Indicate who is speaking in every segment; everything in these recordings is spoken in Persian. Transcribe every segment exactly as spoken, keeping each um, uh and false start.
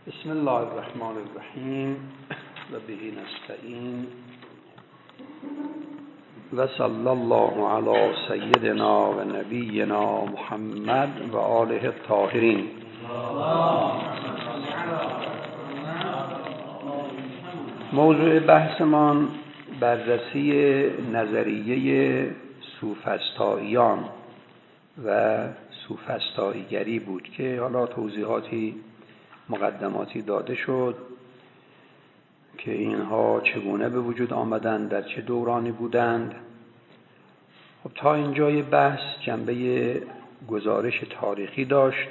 Speaker 1: بسم الله الرحمن الرحیم و به نستعین و صلی الله علی سیدنا و نبینا محمد و آله الطاهرین. موضوع بحثمان بررسی نظریه سوفسطائیان و سوفسطائیگری بود که حالا توضیحاتی مقدماتی داده شد که اینها چگونه به وجود آمدند، در چه دورانی بودند. خب تا اینجای بحث جنبه گزارش تاریخی داشت،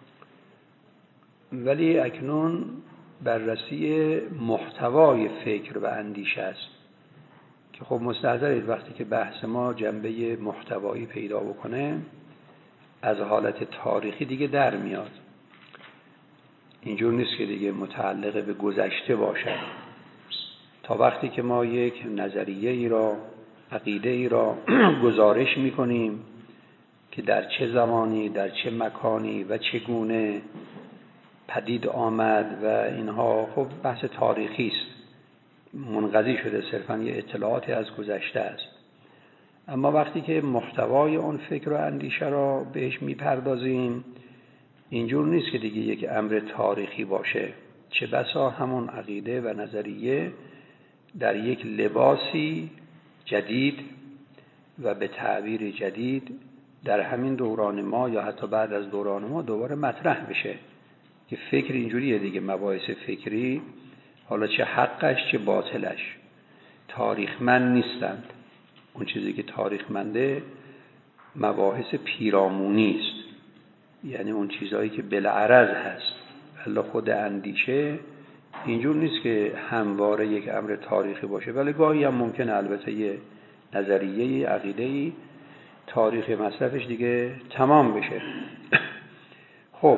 Speaker 1: ولی اکنون بررسی محتوای فکر و اندیشه است که خب مستحضرید وقتی که بحث ما جنبه محتوایی پیدا بکنه از حالت تاریخی دیگه در میاد. اینجور نیست که دیگه متعلق به گذشته باشد. تا وقتی که ما یک نظریه ای را، عقیده ای را گزارش میکنیم که در چه زمانی، در چه مکانی و چگونه پدید آمد و اینها، خب بحث تاریخی است، منقضی شده، صرفاً یه اطلاعاتی از گذشته است. اما وقتی که محتوای اون فکر و اندیشه را بهش میپردازیم، اینجور نیست که دیگه یک امر تاریخی باشه، چه بسا همون عقیده و نظریه در یک لباسی جدید و به تعبیر جدید در همین دوران ما یا حتی بعد از دوران ما دوباره مطرح بشه که فکر اینجوریه دیگه. مباحث فکری حالا چه حقش چه باطلش تاریخمند نیستند. اون چیزی که تاریخمنده مباحث پیرامونی است، یعنی اون چیزهایی که بالعرض هست. الا خود اندیشه اینجور نیست که همواره یک امر تاریخی باشه، ولی گاهی هم ممکنه البته یه نظریه عقیده‌ای تاریخ مصرفش دیگه تمام بشه. خب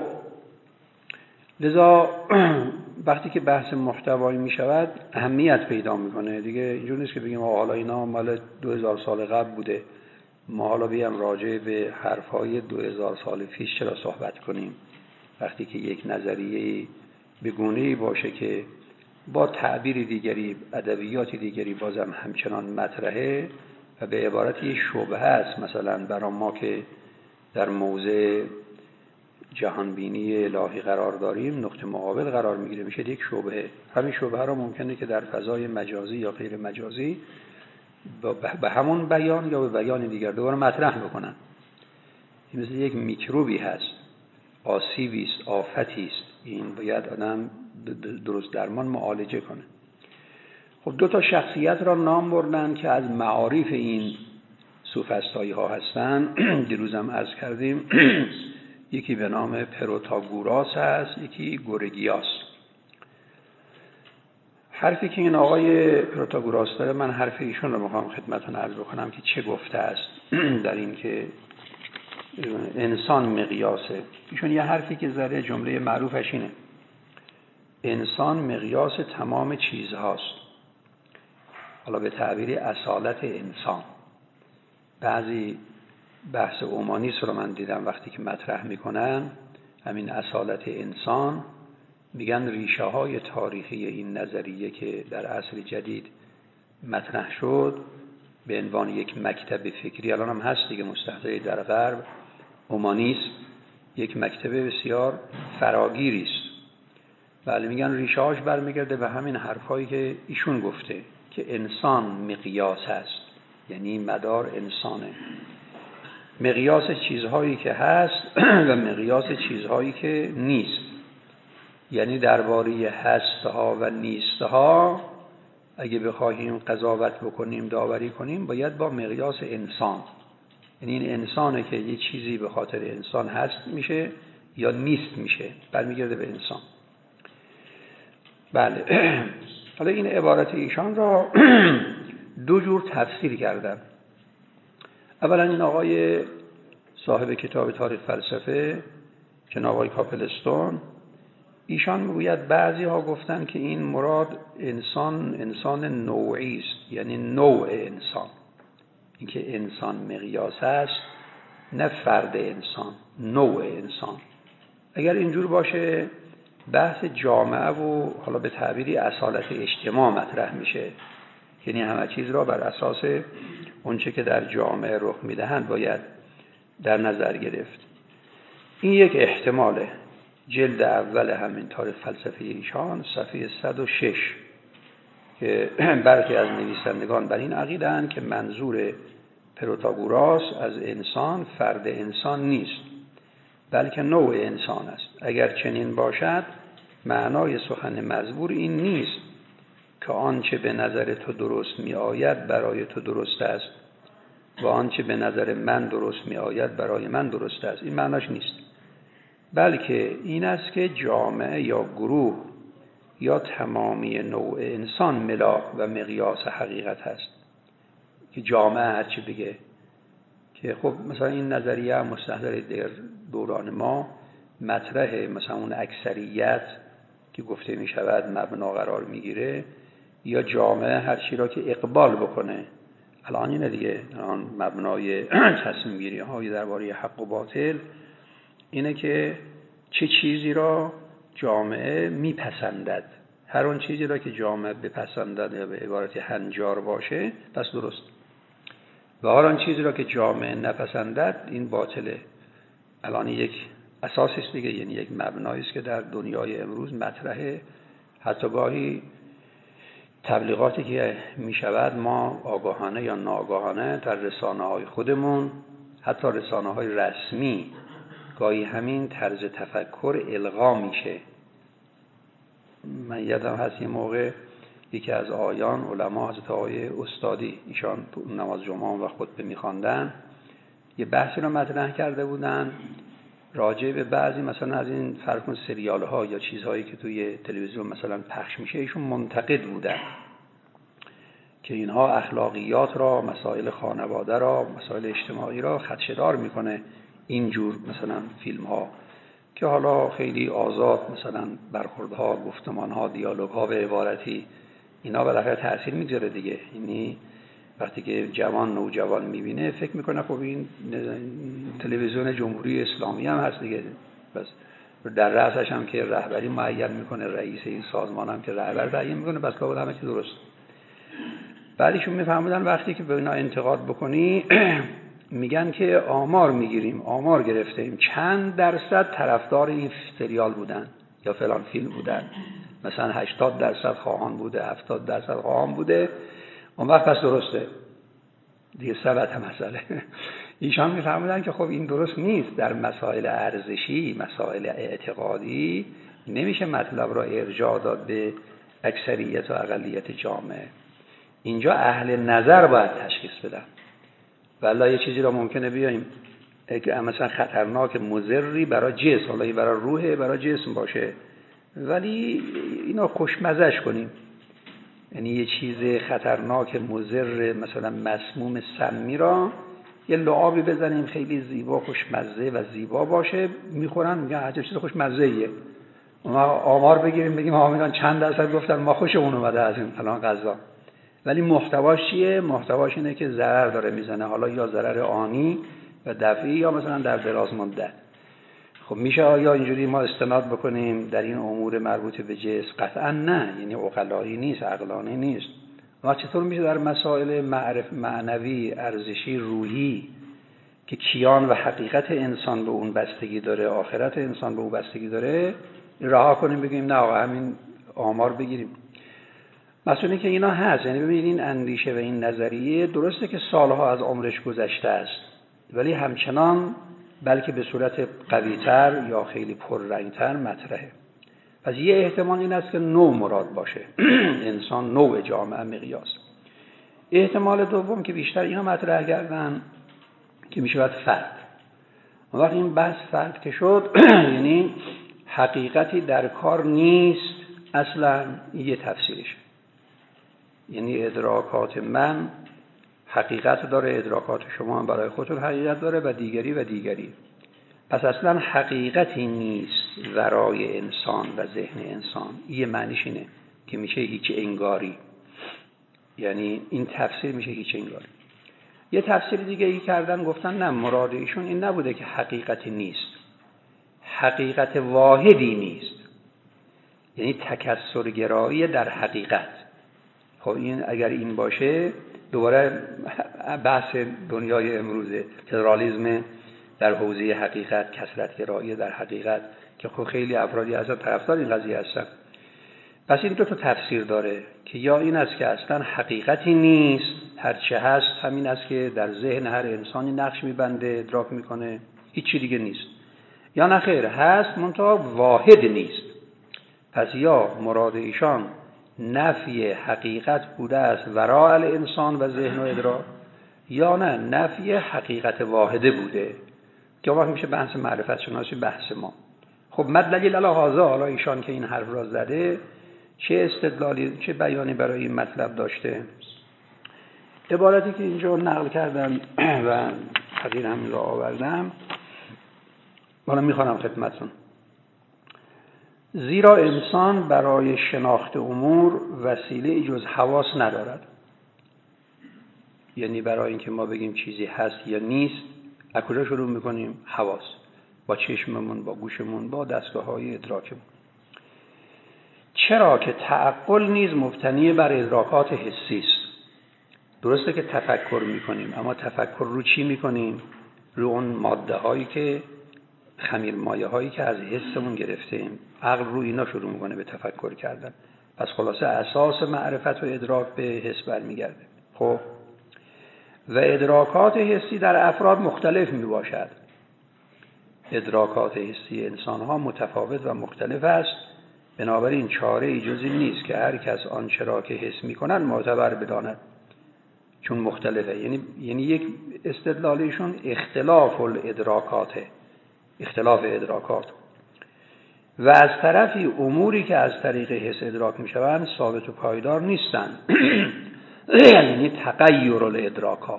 Speaker 1: لذا وقتی که بحث محتوایی می شود اهمیت پیدا میکنه دیگه. اینجور نیست که بگیم حالا اینا مال دو هزار سال قبل بوده، ما حالا بیام راجع به حرفهای دو هزار سال پیش چرا صحبت کنیم، وقتی که یک نظریه به گونه‌ای باشه که با تعبیر دیگری، ادبیات دیگری بازم همچنان مطرحه و به عبارت یه شبهه است. مثلا برای ما که در موضع جهانبینی الهی قرار داریم، نقطه مقابل قرار میگیره، میشه یک شبهه. همین شبهه را ممکنه که در فضای مجازی یا غیر مجازی به همون بیان یا به بیان دیگر دوباره مطرح بکنن. این مثل یک میکروبی هست، آسیبی است، آفتی است. این باید آدم درست درمان معالجه کنه. خب دو تا شخصیت را نام بردن که از معارف این سوفسطایی ها هستن. دیروزم عرض کردیم یکی به نام پروتاگوراس هست، یکی گورگیاس. حرفی که این آقای پروتاگوراس داره، من حرف ایشون رو میخوام خدمتتون عرض بکنم که چه گفته است در این که انسان مقیاسه. ایشون یه حرفی که زده، جمله معروفش اینه: انسان مقیاس تمام چیزهاست. حالا به تعبیر اصالت انسان. بعضی بحث اومانیست رو من دیدم وقتی که مطرح میکنن همین اصالت انسان، میگن ریشه های تاریخی این نظریه که در عصر جدید مطرح شد به عنوان یک مکتب فکری، الان هم هست دیگه، مستحضر در غرب، اومانیسم یک مکتب بسیار فراگیری است. بله، میگن ریشه هاش برمیگرده به همین حرفایی که ایشون گفته که انسان مقیاس است، یعنی مدار انسانه، مقیاس چیزهایی که هست و مقیاس چیزهایی که نیست. یعنی درباره هستها و نیستها اگه بخواهیم قضاوت بکنیم، داوری کنیم، باید با مقیاس انسان. یعنی این انسانه که یه چیزی به خاطر انسان هست میشه یا نیست میشه، برمیگرده به انسان. بله. حالا این عبارت ایشان را دو جور تفسیر کردن. اولا این آقای صاحب کتاب تاریخ فلسفه، جناب آقای کاپلستون، ایشان میگوید بعضی ها گفتن که این مراد انسان انسان نوعی است، یعنی نوع انسان. اینکه انسان مقیاس است، نه فرد انسان، نوع انسان. اگر اینجور باشه بحث جامعه و حالا به تعبیری اصالت اجتماع مطرح میشه، یعنی همه چیز را بر اساس اونچه که در جامعه رخ میدهند باید در نظر گرفت. این یک احتماله. جلد اول همین تاریخ فلسفه ایشان صفحه صد و شش که برخی از نویسندگان بر این عقیده‌اند که منظور پروتاگوراس از انسان فرد انسان نیست، بلکه نوع انسان است. اگر چنین باشد معنای سخن مزبور این نیست که آنچه به نظر تو درست می آید برای تو درست است و آنچه به نظر من درست می آید برای من درست است. این معناش نیست، بلکه این است که جامعه یا گروه یا تمامی نوع انسان ملاک و مقیاس حقیقت هست. که جامعه هرچی بگه، که خب مثلا این نظریه هم مستحضر در دوران ما مطرح، مثلا اون اکثریت که گفته می شود مبنا قرار می گیره، یا جامعه هرچی را که اقبال بکنه. الان اینه دیگه، الان مبنای تصمیم گیری های درباره حق و باطل اینه که چه چیزی را جامعه میپسندد. هر اون چیزی را که جامعه بپسندد یا به عبارت هنجار باشه پس درست، و هر آن چیزی را که جامعه نپسندد این باطله. الان یک اساسی است دیگه، یعنی یک مبنایی است که در دنیای امروز مطرحه. حتی گاهی تبلیغاتی که می شود ما آگاهانه یا ناآگاهانه در رسانه های خودمون، حتی رسانه های رسمی، گاهی همین طرز تفکر القا میشه. من یادم هست یه موقع یکی از آیان علما حضرت آقای استادی، ایشان نماز جمعه و خطبه می‌خواندن، یه بحثی رو مطرح کرده بودن راجع به بعضی مثلا از این فرق کن سریال ها یا چیزهایی که توی تلویزیون مثلا پخش میشه. ایشون منتقد بودن که اینها اخلاقیات را، مسائل خانواده را، مسائل اجتماعی را خدشه‌دار میکنه اینجور مثلا فیلم ها، که حالا خیلی آزاد مثلا برخوردها، گفتمانها، دیالوگها به عبارتی اینا بالاخره تأثیر میذاره دیگه. یعنی وقتی که جوان نوجوان میبینه فکر میکنه خب این تلویزیون جمهوری اسلامی هم هست دیگه، بس در رأسش هم که رهبری معین میکنه، رئیس این سازمان هم که رهبر تعیین میکنه، بس کابل همه چی درست. بعدشون میفهمودن وقتی که به اینا انتقاد بکنی میگن که آمار میگیریم، آمار گرفتیم چند درصد طرفدار این سریال بودن یا فلان فیلم بودن، مثلا هشتاد درصد خواهان بوده، هفتاد درصد خواهان بوده، اون وقت پس درسته دیگه، ثبت مسئله. ایشان میفهمودن که خب این درست نیست. در مسائل ارزشی، مسائل اعتقادی نمیشه مطلب را ارجاع داد به اکثریت و اقلیت جامعه. اینجا اهل نظر باید تشخیص بدن. والله یه چیزی را ممکنه بیایم که مثلا خطرناک مضری برای جسم، والله برای روح، برای جسم باشه، ولی اینا خوشمزهش کنیم. یعنی یه چیز خطرناک مضر مثلا مسموم سمی را یه لعابی بزنیم خیلی زیبا خوشمزه و زیبا باشه، میخورن میگن عجب چیز خوشمزه‌ایه. ما آمار بگیریم بگیم ها میگن چند درصد گفتن ما خوشمون اومده از این فلان غذا، ولی محتواش چیه؟ محتواش اینه که ضرر داره میزنه، حالا یا ضرر آنی و دفعی یا مثلا در دراز مدت. خب میشه آیا اینجوری ما استناد بکنیم در این امور مربوط به جسم؟ قطعا نه، یعنی عقلایی نیست، عقلانی نیست. ما چطور میشه در مسائل معرف معنوی، ارزشی، روحی که کیان و حقیقت انسان به اون بستگی داره، آخرت انسان به اون بستگی داره، رها کنیم بگیم نه آقا همین آمار بگیریم؟ مسئله که اینا هست. یعنی ببینید این اندیشه و این نظریه درسته که سالها از عمرش گذشته است، ولی همچنان بلکه به صورت قوی‌تر یا خیلی پررنگ‌تر مطرحه. پس یه احتمال این است که نوع مراد باشه انسان، نوع جامعه مقیاس. احتمال دوم که بیشتر اینا مطرح کردن که میشود فرد. وقتی این بحث فرد که شد یعنی حقیقتی در کار نیست اصلا، یه تفسیرش. یعنی ادراکات من حقیقت داره، ادراکات شما هم برای خودتون حقیقت داره و دیگری و دیگری. پس اصلا حقیقتی نیست ورای انسان و ذهن انسان. یه معنیش اینه که میشه هیچ انگاری، یعنی این تفسیر میشه هیچ انگاری. یه تفسیر دیگه ای کردن گفتن نه، مراد ایشون این نبوده که حقیقتی نیست، حقیقت واحدی نیست. یعنی تکثرگرایی در حقیقت. خب این اگر این باشه دوباره بحث دنیای امروزه، پلورالیسم در حوزه حقیقت، کثرتگرایی در حقیقت، که خب خیلی افرادی اصلا طرفدار این قضیه هستن. پس این دو تا تفسیر داره که یا این است که اصلا حقیقتی نیست، هر چه هست همین است که در ذهن هر انسانی نقش میبنده، ادراک میکنه، هیچ چی دیگه نیست، یا نه خیر هست منتها واحد نیست. پس یا مراد ایشان نفی حقیقت بوده است وراء الانسان و ذهن و ادراک، یا نه نفی حقیقت واحده بوده که وقت میشه بحث معرفت شناسی بحث ما. خب مدلل علی هذا، حالا ایشان که این حرف را زده چه استدلالی چه بیانی برای این مطلب داشته؟ عبارتی که اینجا نقل کردم و حقیر همین را آوردم حالا میخوانم خدمتتون. زیرا انسان برای شناخت امور وسیله جز حواس ندارد. یعنی برای اینکه ما بگیم چیزی هست یا نیست از کجا شروع میکنیم؟ حواس، با چشممون، با گوشمون، با دستگاه‌های ادراکمون. چرا که تعقل نیز مبتنی بر ادراکات حسی است. درسته که تفکر میکنیم، اما تفکر رو چی میکنیم؟ رو اون ماده هایی که خمیر مایه هایی که از حسمون گرفتیم. عقل رو اینا شروع میکنه به تفکر کردن. پس خلاصه اساس معرفت و ادراک به حس برمیگرده. خب و ادراکات حسی در افراد مختلف میباشد. ادراکات حسی انسان ها متفاوت و مختلف است. بنابراین چاره ای جز این نیست که هر کس آنچه را که حس میکنند معتبر بداند، چون مختلفه. یعنی یعنی یک استدلالیشون اختلاف الادراکات، اختلاف ادراکات، و از طرفی اموری که از طریق حس ادراک میشوند ثابت و پایدار نیستند. یعنی تغییر الادراکات،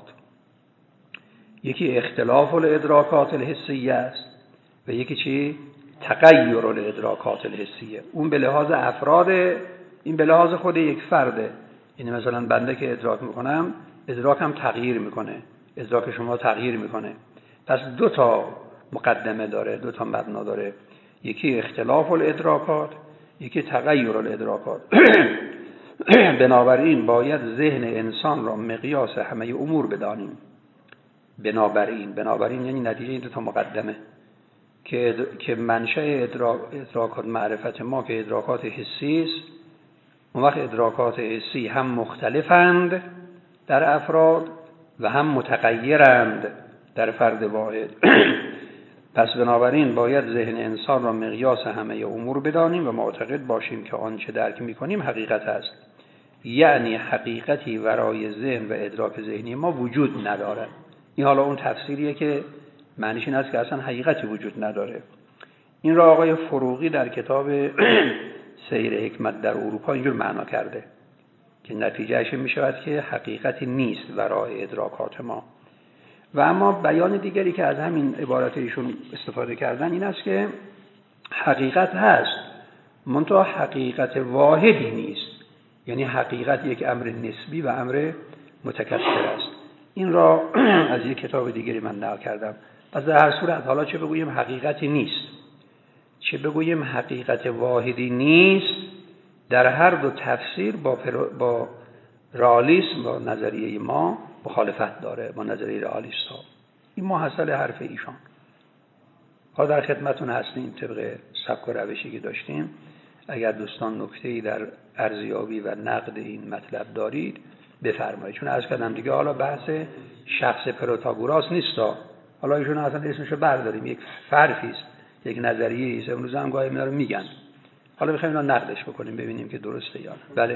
Speaker 1: یکی اختلاف الادراکات الحسیه است و یکی چی؟ تغییر الادراکات الحسیه. اون به لحاظ افراد، این به لحاظ خود یک فرده. یعنی مثلا بنده که ادراک میکنم، ادراکم تغییر میکنه، ادراک شما تغییر میکنه. پس دو تا مقدمه داره، دو تا مبنا داره، یکی اختلاف الادراکات، یکی تغییر الادراکات. بنابراین باید ذهن انسان را مقیاس همه امور بدانیم. بنابراین بنابراین یعنی نتیجه این دو تا مقدمه که اد... که منشأ ادراک... ادراکات معرفت ما که ادراکات حسی است. اون وقت ادراکات حسی هم مختلفند در افراد و هم متغیرند در فرد واحد. پس بنابراین باید ذهن انسان را مقیاس همه امور بدانیم و معتقد باشیم که آنچه درک می‌کنیم حقیقت است. یعنی حقیقتی ورای ذهن و ادراک ذهنی ما وجود ندارد. این حالا اون تفسیریه که معنیش این است که اصلا حقیقتی وجود نداره. این را آقای فروغی در کتاب سیر حکمت در اروپا اینجور معنا کرده که نتیجهش می شود که حقیقتی نیست ورای ادراکات ما. و اما بیان دیگری که از همین عبارت ایشون استفاده کردن این است که حقیقت هست منتها حقیقت واحدی نیست. یعنی حقیقت یک امر نسبی و امر متکثر است. این را از یک کتاب دیگری من نقل کردم. پس در هر صورت حالا چه بگوییم حقیقتی نیست، چه بگوییم حقیقت واحدی نیست، در هر دو تفسیر با با رئالیسم، با نظریه ما مخالفت داره، با نظریه رئالیست ها. این محصل حرف ایشان. ها در خدمتون هستیم طبق سبک و روشی که داشتیم. اگر دوستان نکته‌ای در ارزیابی و نقد این مطلب دارید بفرمایید. چون عرض کردم دیگه حالا بحث شخص پروتاگوراس نیست. حالا ایشون اصلا اسمشو برداریم، یک فرفی است، یک نظریه است. امروز هم گاهی اینا رو میگن. حالا می‌خوایم اینا نقدش بکنیم ببینیم که درسته یا نه. بله.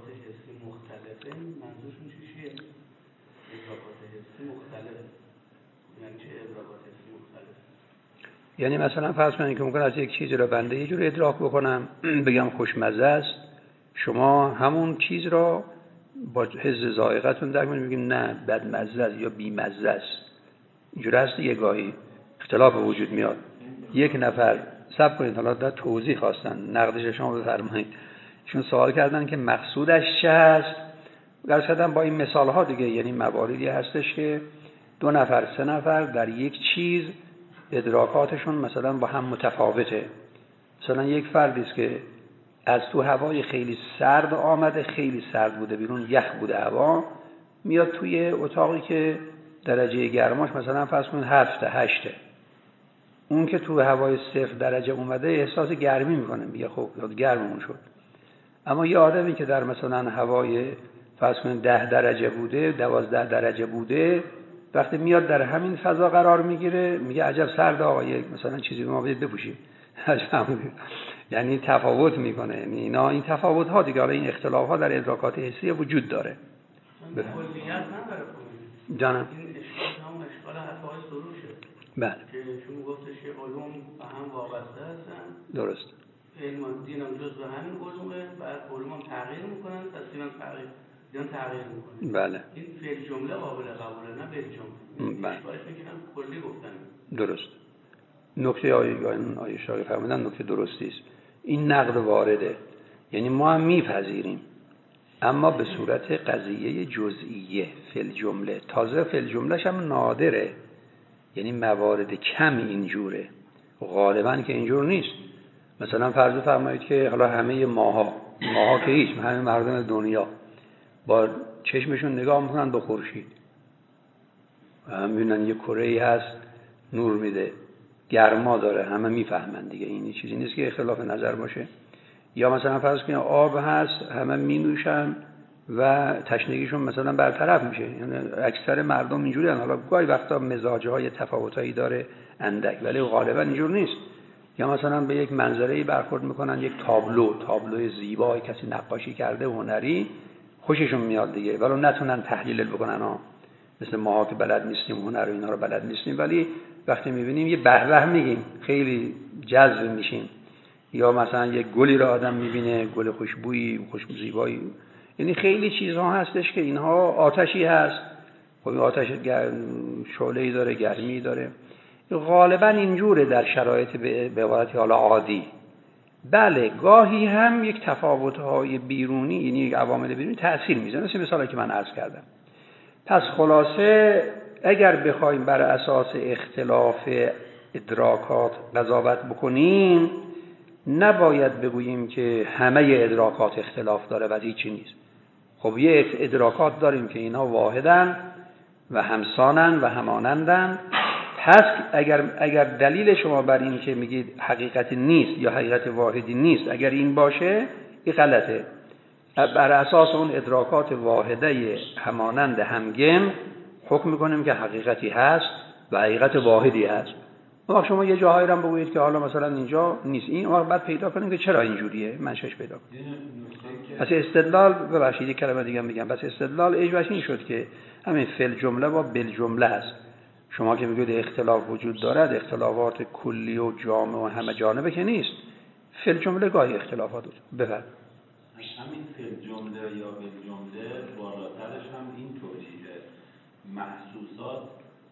Speaker 1: یعنی مثلا فرض کنید که ممکن است یک چیزی را بنده یه جور ادراک بکنم، بگم خوشمزه است، شما همون چیز را با حس ذائقه‌تون درک می‌کنید، میگیم نه بدمزه است یا بی‌مزه است. اینجوری هست یه گاهی اختلاف وجود میاد. یک نفر صبر کنید، حالا در توضیح خواستن، نقدش شما بفرمایید. چون سوال کردن که مقصودش چه است. درس کردن با این مثال ها دیگه، یعنی مواردی هستش که دو نفر سه نفر در یک چیز ادراکاتشون مثلا با هم متفاوته. مثلا یک فردی است که از تو هوای خیلی سرد آمده، خیلی سرد بوده بیرون، یخ بوده هوا، میاد توی اتاقی که درجه گرماش مثلا فرض کن هفته هشته، اون که تو هوای صفر درجه اومده احساس گرمی میکنه، میگه خب گرممون شد. اما یه آدمی که در مثلا هوای فرض کن ده درجه بوده، دوازده درجه بوده، وقتی میاد در همین فضا قرار میگیره میگه عجب سرد آقا، مثلا چیزی ما بدید بپوشیم. یعنی تفاوت میکنه. یعنی اینا این تفاوت ها دیگه، این اختلاف ها در ادراکات حسی وجود داره.
Speaker 2: کلیت نداره.
Speaker 1: جانم
Speaker 2: این اشکال همون اشکال حتی سروشه.
Speaker 1: بله.
Speaker 2: که چون گفتش که علوم به هم وابسته هستن.
Speaker 1: درست.
Speaker 2: علم و دین هم جز به همین علومه، بعد علوم هم تغییر میکنن، تصمیم هم تغییر دیان تغییر میکنن.
Speaker 1: بله.
Speaker 2: این فعل جمله قابل قبوله، نه به جمله.
Speaker 1: بله.
Speaker 2: اشکالش میگیرن کلی گفتن.
Speaker 1: درست. نکته آیه آیه شاگرد فرمودن نکته درستی است. این نقد وارده، یعنی ما هم میپذیریم اما به صورت قضیه جزئیه فل جمله. تازه فل جملهش هم نادره، یعنی موارد کم اینجوره، غالبا که اینجور نیست. مثلا فرض فرمایید که حالا همه ماها ماها که هیچ، همه مردم دنیا با چشمشون نگاه میکنن به خورشید، هم میبینن یه کره‌ای هست نور میده، گرما داره، همه میفهمن دیگه، این چیزی نیست که اختلاف نظر باشه. یا مثلا فرض کنید آب هست، همه مینوشن و تشنگیشون مثلا برطرف میشه. یعنی اکثر مردم اینجوری هستن. حالا گاهی وقتا مزاج‌های تفاوتایی داره اندک، ولی غالبا اینجور نیست. یا مثلا به یک منظره‌ای برخورد میکنن، یک تابلو تابلوی زیبای کسی نقاشی کرده هنری، خوششون میاد دیگه، ولی نتونن تحلیل بکنن ها، مثل ماها که بلد نیستیم هنر و اینا رو بلد نیستیم، ولی وقتی میبینیم یه به به میگیم، خیلی جذب میشیم. یا مثلا یک گلی رو آدم میبینه، گل خوشبویی، خوشبو زیبایی، یعنی خیلی چیزها هستش که اینها آتشی هست، خب آتش شعله‌ای داره، گرمی داره. غالبا اینجوره در شرایط به عبارتی حالا عادی. بله گاهی هم یک تفاوت‌های بیرونی، یعنی یک عوامل بیرونی تأثیر میذاره، مثل مثالی که من عرض کردم. پس خلاصه اگر بخوایم بر اساس اختلاف ادراکات قضاوت بکنیم، نباید بگوییم که همه ادراکات اختلاف داره و هیچی نیست. خب یک ادراکات داریم که اینا واحدن و همسانن و همانندن. پس اگر اگر دلیل شما بر این که میگید حقیقت نیست یا حقیقت واحدی نیست، اگر این باشه، این غلطه. بر اساس اون ادراکات واحده همانند همگن حکم میکنیم که حقیقتی هست و حقیقت واحدی هست. اما شما یه جاهایی رو بگویید که حالا مثلا اینجا نیست، این وقت بعد پیدا کنیم که چرا اینجوریه، منشأش پیدا کنیم. پس استدلال، ببخشید یک کلمه دیگه میگم، پس استدلال اجباش این شد که همین فعل جمله و بل جمله است. شما که میگید اختلاف وجود دارد، اختلافات کلی و جامع و همه جانبه که نیست. فعل جمله گاهی اختلافات وجود بفرد.
Speaker 3: همین فعل جمله یا بل جمله بالاترش هم این توجیه محسوسات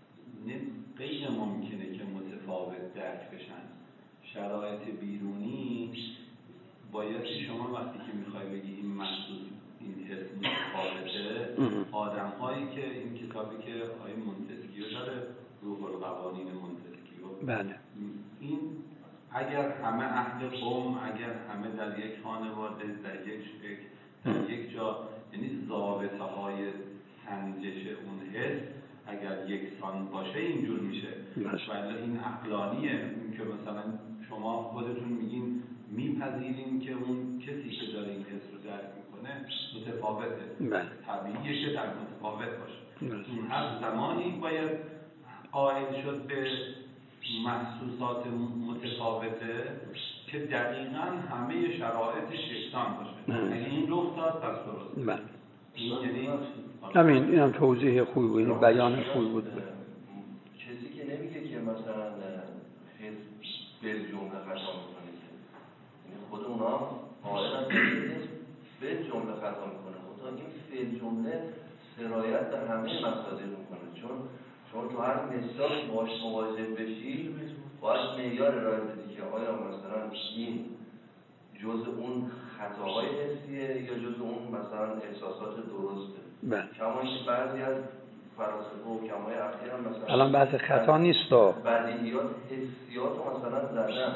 Speaker 3: غیر ممکنه که متفاوت درک بشن. شرایط بیرونی باید شما وقتی که میخوای بگی این محسوس این حس متفاوته، آدم هایی که این کتابی که آقای مونتسکیو داره، روح القوانین مونتسکیو،
Speaker 1: بله،
Speaker 3: این اگر همه اهل قوم، اگر همه در یک خانواده، در یک شکل، در یک جا، یعنی ضابطه های سنجش اون حس اگر یکسان باشه اینجور میشه. ولی این عقلانیه، این که مثلا شما خودتون میگین میپذیرین که اون کسی که داره این حس رو درک میکنه متفاوته، طبیعیه که در متفاوت باشه. این هر زمانی باید قائل شد به محسوسات متفاوته که دقیقاً همه شرایطش یکسان باشه. یعنی این رخ داد پس درست. این یعنی
Speaker 1: همین، این هم توضیح خوبی بود، این بیان خوبی بود.
Speaker 4: کسی که نمیگه که مثلا حس به جمله خطا میکنه، یعنی خود اونا قائلن که حس به جمله خطا میکنه. خدا این فعل جمله سرایت به همه مصادر میکنه، چون چون تو هر مثال باش مواجه بشی باید معیار ارائه بدی که آیا مثلا این جز اون خطاهای حسیه یا جز اون مثلا احساسات درسته. کما اینکه بعضی از فلاسفه و کمای اخیر هم مثلا
Speaker 1: الان بحث خطا نیست و
Speaker 4: بدیهیات حسیات رو مثلا زدن،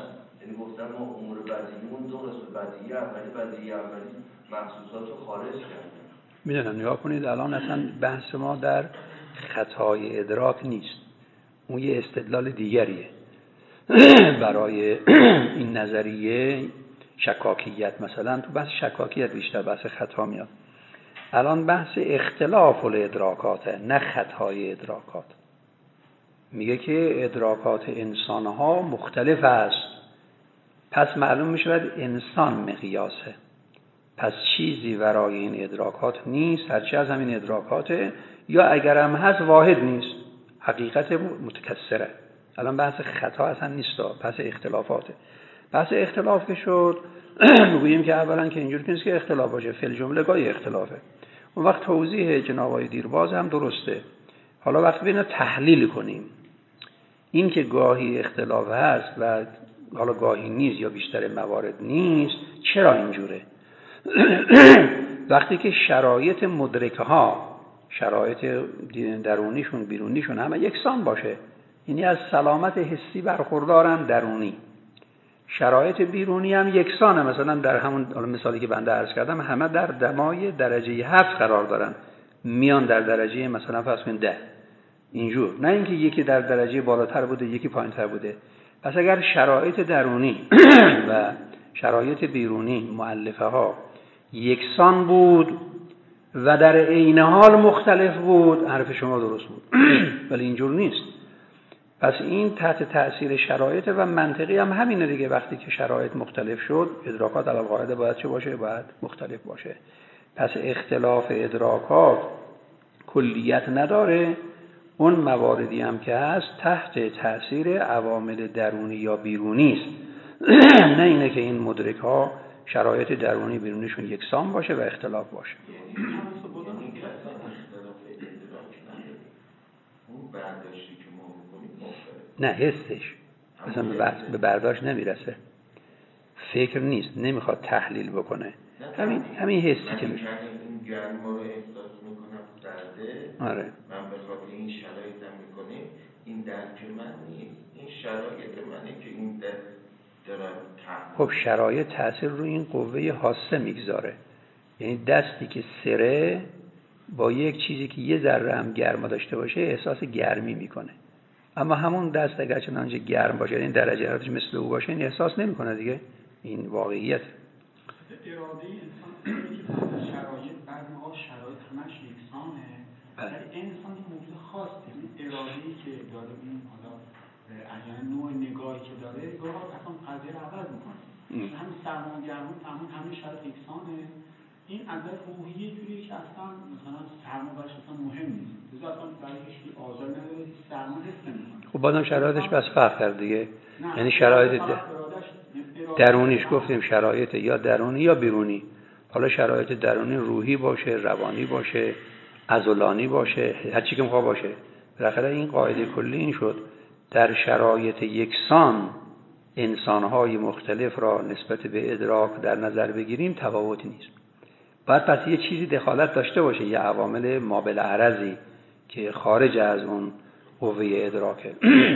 Speaker 4: یعنی گفتن ما امور بدیهیمون دو قسم، بدیهی اولی، بدیهی اولی محسوسات رو خارج کردن.
Speaker 1: میدونم نگاه کنید الان اصلا بحث ما در خطای ادراک نیست، اون یه استدلال دیگریه برای این نظریه شکاکیت. مثلا تو بحث شکاکیت بیشتر بحث خطا میاد. الان بحث اختلاف الادراکاته، نه خطای ادراکات. میگه که ادراکات انسانها مختلف است، پس معلوم میشود انسان مقیاسه، پس چیزی ورای این ادراکات نیست، هرچی از همین ادراکاته، یا اگرم هست واحد نیست، حقیقت متکثره. الان بحث خطا اصلا نیست، بحث اختلافاته. بحث اختلاف که شد میگوییم که اولا که اینجور نیست که اختلاف باشه، فعل جمله گاهی اختلافه. اون وقت توضیح جناب آقای دیرباز هم درسته. حالا وقتی بینا تحلیل کنیم این که گاهی اختلاف هست و حالا گاهی نیست یا بیشتر موارد نیست، چرا اینجوره؟ وقتی که شرایط مدرکه ها، شرایط درونیشون بیرونیشون همه یکسان باشه، یعنی از سلامت حسی برخوردارن درونی، شرایط بیرونی هم یکسانه، مثلا در همون مثالی که بنده عرض کردم همه در دمای درجه هفت قرار دارن، میان در درجه مثلا فرض کنید ده، اینجور، نه اینکه یکی در درجه بالاتر بوده یکی پایینتر بوده. پس اگر شرایط درونی و شرایط بیرونی مؤلفه ها یکسان بود و در عین حال مختلف بود، حرف شما درست بود. ولی اینجور نیست. پس این تحت تأثیر شرایط و منطقی هم همینه دیگه. وقتی که شرایط مختلف شد، ادراکات علی القاعده باید چه باشه؟ باید مختلف باشه. پس اختلاف ادراکات کلیت نداره، اون مواردی هم که هست تحت تأثیر عوامل درونی یا بیرونی است. نه اینه که این مدرک ها شرایط درونی بیرونیشون یکسان باشه و اختلاف باشه. نه حسش مثلا به برداشت نمیرسه، فکر نیست، نمیخواد تحلیل بکنه، همین همین حسی که میشه.
Speaker 5: این گرما رو احساس میکنم سرده،
Speaker 1: آره
Speaker 5: من به خاطر این شرایطم میکنه، این درک من نیست، این شرایط منه که این دارم تحلیل.
Speaker 1: خب شرایط تأثیر رو این قوه حاسه میگذاره، یعنی دستی که سره با یک چیزی که یه ذره هم گرما داشته باشه احساس گرمی میکنه، اما همون دست اگر چنانچه گرم باشه، این درجه حرارتش مثل او باشه، این احساس نمیکنه دیگه. این واقعیت.
Speaker 6: اراده انسان که بعد شرایط بعد ما شرایط همش یکسانه، ولی انسان یه موضوع خاصه، این اراده‌ای که داره، این حالا اگر نوع نگاهی که داره گاه اصلا قضیه رو عوض میکنه. همین سرما و گرما تمام همه شرایط یکسانه، این از نظر روحی یه جوریه که اصلا مثلا سرما براش اصلا مهم نیست، لذا اصلا برای هیچ آزار نداره، سرما حس نمیکنه.
Speaker 1: خب بازم شرایطش بس فرق کرد دیگه، یعنی شرایط درونیش گفتیم شرایط یا درونی یا بیرونی. حالا شرایط درونی روحی باشه، روانی باشه، عضلانی باشه، هر چی که میخواد باشه. بالاخره این قاعده کلی این شد در شرایط یکسان انسان‌های مختلف را نسبت به ادراک در نظر بگیریم تفاوتی نیست. باید پس یه چیزی دخالت داشته باشه، یه عوامل مابالعرضی که خارج از اون قوه ادراکه.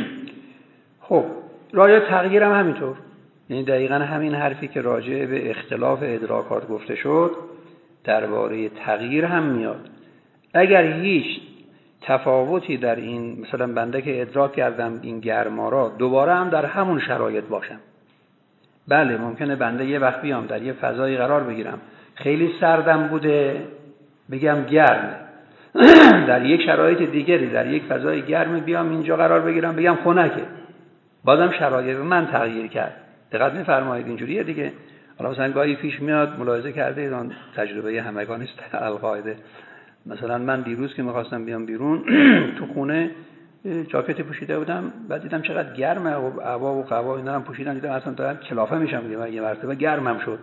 Speaker 1: خب راه تغییر هم همینطور، یعنی دقیقاً همین حرفی که راجع به اختلاف ادراکات گفته شد درباره تغییر هم میاد. اگر هیچ تفاوتی در این، مثلا بنده که ادراک کردم این گرما را، دوباره هم در همون شرایط باشم، بله ممکنه بنده یه وقت بیام در یه فضایی قرار بگیرم خیلی سردم بوده بگم گرمه، در یک شرایط دیگری در یک فضای گرم بیام اینجا قرار بگیرم بگم خنکه، بازم شرایط من تغییر کرد. دقت می‌فرمایید اینجوریه دیگه. حالا مثلا گاهی پیش میاد، ملاحظه کرده ایران تجربه همگان است القاعده. مثلا من دیروز که می‌خواستم بیام بیرون تو خونه جاکت پوشیده بودم، بعد دیدم چقدر گرمه و هوا و قوا اینا هم پوشیدم، دیدم اصلا دارم کلافه میشم دیگه، یه مرتبه گرمم شد.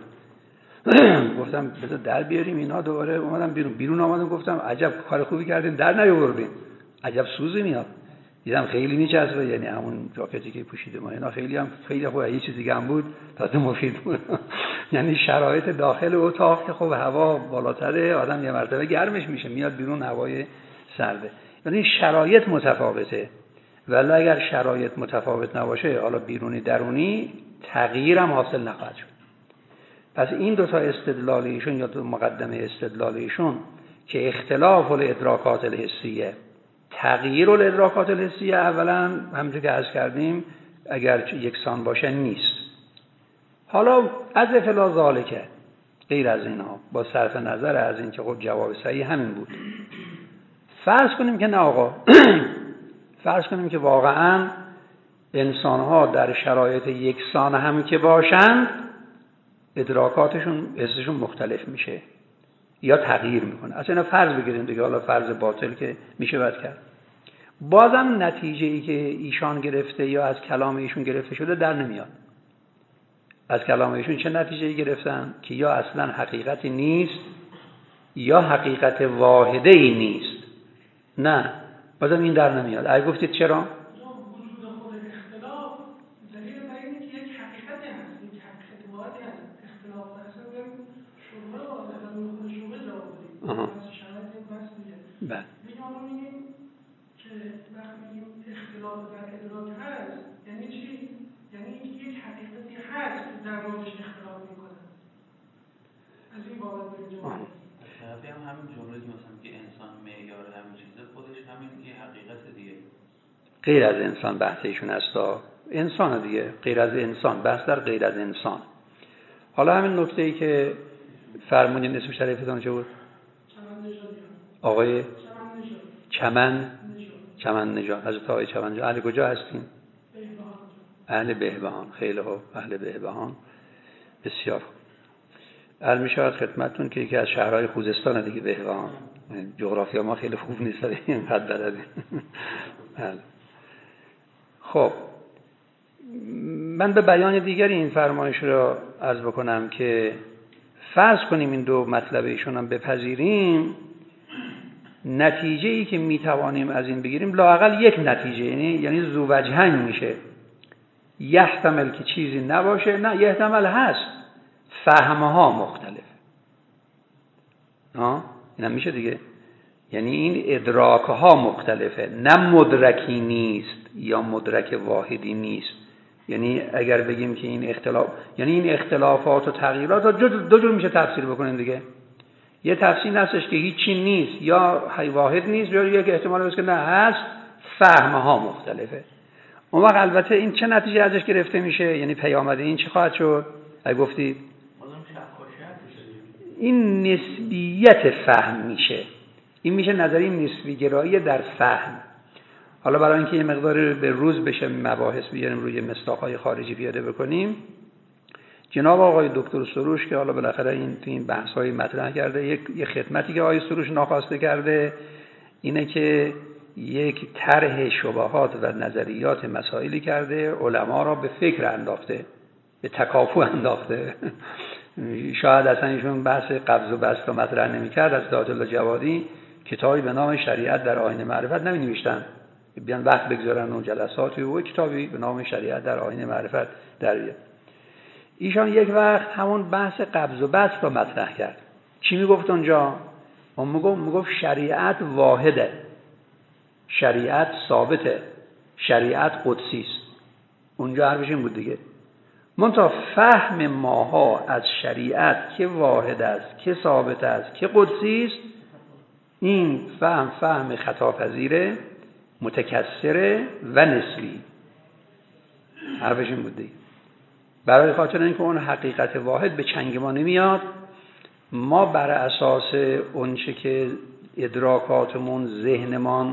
Speaker 1: گفتم بذار در بیاریم اینا، دوباره اومدم بیرون. بیرون اومدم گفتم عجب کار خوبی کردین در نیاوردین، عجب سوزی میاد. دیدم خیلی میچسبه، یعنی همون جاکتی که پوشیده ما اینا خیلی هم خیلی خوبه، یه چیز دیگه هم بود تازه مفید بود. یعنی شرایط داخل اتاق که خب هوا بالاتره، آدم یه مرتبه گرمش میشه، میاد بیرون هوای سرده. یعنی شرایط متفاوته. ولی اگر شرایط متفاوت نباشه، حالا بیرونی درونی، تغییر هم حاصل نخواهد شد. پس این دو تا استدلال ایشون یا دو مقدمه استدلال ایشون که اختلاف الادراکات الحسیه تغییر الادراکات الحسیه، اولا همونجور که عرض کردیم اگر یکسان باشه نیست. حالا از فلا ذالک غیر از اینها، با صرف نظر از این که خب جواب صحیح همین بود، فرض کنیم که نه آقا فرض کنیم که واقعا انسان‌ها در شرایط یکسان هم که باشند ادراکاتشون حسشون مختلف میشه یا تغییر میکنه. اصلا اینا فرض بگیریم دیگه، حالا فرض باطل که میشه بد کرد. بازم نتیجه ای که ایشان گرفته یا از کلام ایشون گرفته شده در نمیاد. از کلام ایشون چه نتیجه ای گرفتن؟ که یا اصلا حقیقتی نیست یا حقیقت واحده ای نیست. نه بازم این در نمیاد. اگه گفتید چرا؟ آها. بله.
Speaker 7: میگم میگیم که وقتی میگیم اختلاف در ادراک هست یعنی چی؟ یعنی اینکه یک حقیقتی هست که در موردش اختلاف میکنه. از این بابت بریم.
Speaker 2: طرفی هم همین جمله مثلا که انسان معیار همین چیزه، خودش همین که حقیقت دیگه.
Speaker 1: غیر از انسان بحث ایشون هستا. انسان دیگه، غیر از انسان، بحث در غیر از انسان. حالا همین نکته‌ای که فرمودین اسم شریفتون چه بود؟ آقای چمن چمن نژاد. حضرت آقای چمن نژاد. اهل کجا هستین؟ اهل بهبهان. خیلی خوب، اهل بهبهان. بسیار خوب. عرض می‌شود خدمتتون که یکی از شهرهای خوزستان دیگه بهبهان. جغرافیا ما خیلی خوب نیست اینقدر بلدیم. بله. خب من به بیان دیگری این فرمایش را عرض بکنم که فرض کنیم این دو مطلب ایشون هم بپذیریم، نتیجه ای که میتوانیم از این بگیریم لااقل یک نتیجه، یعنی یعنی ذو وجهین میشه. یحتمل که چیزی نباشه، نه یحتمل هست، فهمها مختلف. ها اینم میشه دیگه. یعنی این ادراکها مختلفه، نه مدرکی نیست یا مدرک واحدی نیست. یعنی اگر بگیم که این اختلاف، یعنی این اختلافات و تغییرات دو جور میشه تفسیر بکنیم دیگه. یه تفسیر هستش که هیچی نیست یا واحد نیست، یا یک احتمال هست که نه هست، فهمها مختلفه. اون وقت البته این چه نتیجه ازش گرفته میشه؟ یعنی پیامد این چه خواهد شد؟ اگه گفتید این نسبیت فهم میشه. این میشه نظریه نسبی گرایی در فهم. حالا برای اینکه یه مقدار به روز بشه مباحث بیاریم روی مصداق‌های خارجی پیاده بکنیم، جناب آقای دکتر سروش که حالا بالاخره این تو این بحث‌های مطرح کرده، یک یه خدمتی که آقای سروش ناخواسته کرده اینه که یک طرح شبهات و نظریات مسائلی کرده، علما را به فکر انداخته، به تکاپو انداخته. شاید اصلا ایشون بحث قبض و بسط رو مطرح نمی‌کرد. از داعیة الله جوادی کتابی به نام شریعت در آیین معرفت نمی‌نوشتن، بیان وقت بگذارن اون جلساتی و کتابی به نام شریعت در آیین معرفت در بیاد. ایشان یک وقت همون بحث قبض و بسط رو مطرح کرد. چی میگفت اونجا؟ اون میگفت میگفت شریعت واحده، شریعت ثابته، شریعت قدسی است. اونجا حرفش این بود دیگه. منتها فهم ماها از شریعت که واحد است، که ثابت است، که قدسی است، این فهم فهم خطاپذیره، متکثره و نسبی. حرفش این بود دیگه. برای خاطر اینکه اون حقیقت واحد به چنگ ما نمیاد، ما بر اساس اونچه که ادراکاتمون، ذهنمان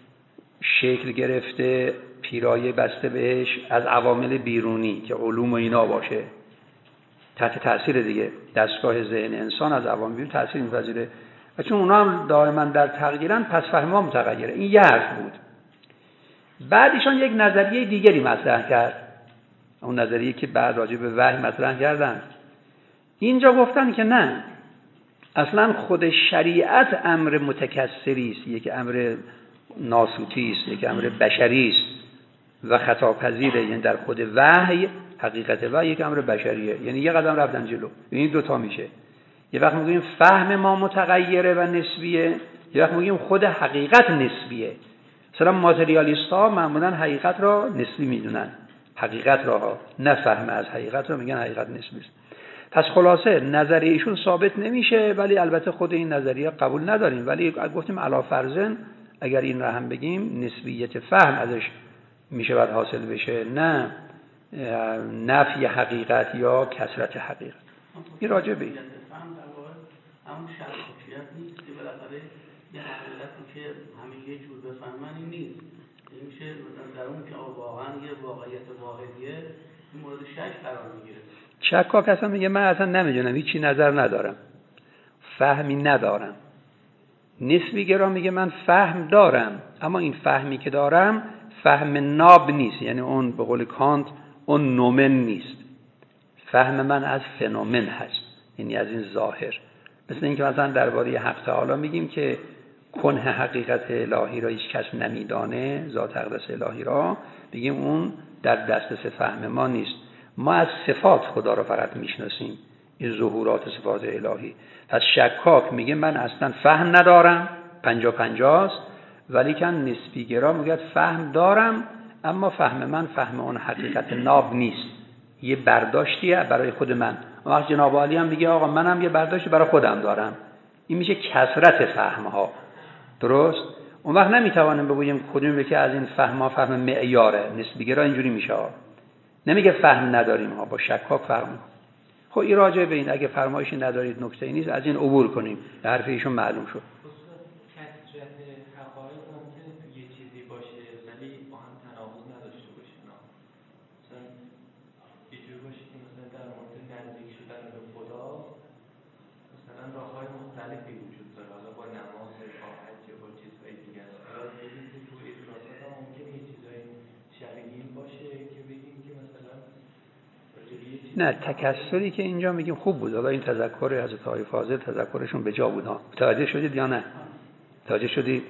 Speaker 1: شکل گرفته، پیرایه بسته بهش از عوامل بیرونی که علوم و اینا باشه، تحت تاثیر دیگه دستگاه ذهن انسان از عوامل بیرون تاثیر می‌پذیره و چون اونا هم دائما در تغییرن، پس فهم ما متغیره. این یه حرف بود. بعد ایشان یک نظریه دیگری مطرح کرد، اون نظریه که بعد راجع به وحی مطرح کردن. اینجا گفتن که نه، اصلا خود شریعت امر متکثری است، یک امر ناسوتی است، یک امر بشری است و خطاپذیره. یعنی در خود وحی، حقیقت وحی یک امر بشریه، یعنی یه قدم رفتن جلو. این دو تا میشه. یه وقت میگیم فهم ما متغیره و نسبیه، یه وقت میگیم خود حقیقت نسبیه. مثلا ماتریالیست ها معمولا حقیقت را نسبی میدونن، حقیقت را، نه فهم از حقیقت رو میگن حقیقت نسبی است. پس خلاصه نظریه ایشون ثابت نمیشه، ولی البته خود این نظریه قبول نداریم، ولی گفتیم علی فرضاً اگر این را هم بگیم نسبیت فهم ازش میشه باید حاصل بشه، نه نفی حقیقت یا کثرت حقیقت. این راجع به این
Speaker 2: فهم در واقع همون شخصیت نیست که بالاخره یه حقیقتی که همه یه جور بفهمن این نیست. این میشه در اون که واقعا یه واقعیت واقعیه این مورد شک قرار میگیره.
Speaker 1: شکاک اصلا میگه من اصلا نمیدونم، هیچی نظر ندارم، فهمی ندارم. نسبی گرا میگه من فهم دارم، اما این فهمی که دارم فهم ناب نیست، یعنی اون به قول کانت اون نومن نیست. فهم من از فنومن هست، یعنی از این ظاهر. مثل اینکه مثلا درباره حق تعالی میگیم که کنه حقیقت الهی را هیچ کس نمیدانه، ذات اقدس الهی را، بگیم اون در دسترس فهم ما نیست. ما از صفات خدا را فقط میشناسیم، این ظهورات صفات الهی. پس شکاک میگه من اصلا فهم ندارم، پنجا پنجاست، ولی کن نسبی گرا میگه فهم دارم، اما فهم من فهم اون حقیقت ناب نیست، یه برداشتیه برای خود من. وقت جناب عالی هم میگه آقا منم یه برداشتی برای خودم دارم، این میشه کثرت فهم ها. درست؟ اون وقت نمیتوانیم بگوییم کدوم که از این فهم ها فهم معیاره. نسبی گرا اینجوری میشه، نمیگه فهم نداریم ها، با شکاک فهم. خب این راجع به این اگه فرمایشی ندارید نکته نیست، از این عبور کنیم. حرف ایشون معلوم شد.
Speaker 8: کثرت حقایق ممکنه تو یه چیزی باشه ولی با هم تناقض نداشته باشه. مثلا یه جور باشه که مثلا در مورد نزدیک شدن به خدا مثلا راه‌های مختلفی وجود داره، حالا با نماز، با حج، با چیزهای دیگه. حالا ببینید که تو ادراکات هم ممکنه یه چیزای شبیه این باشه که بگیم که مثلا
Speaker 1: نه، تکثری که اینجا میگیم خوب بود. حالا این تذکر حضرت آقای فاضل تذکرشون به جا بود ها. متوجه شدید یا نه؟ متوجه شدید؟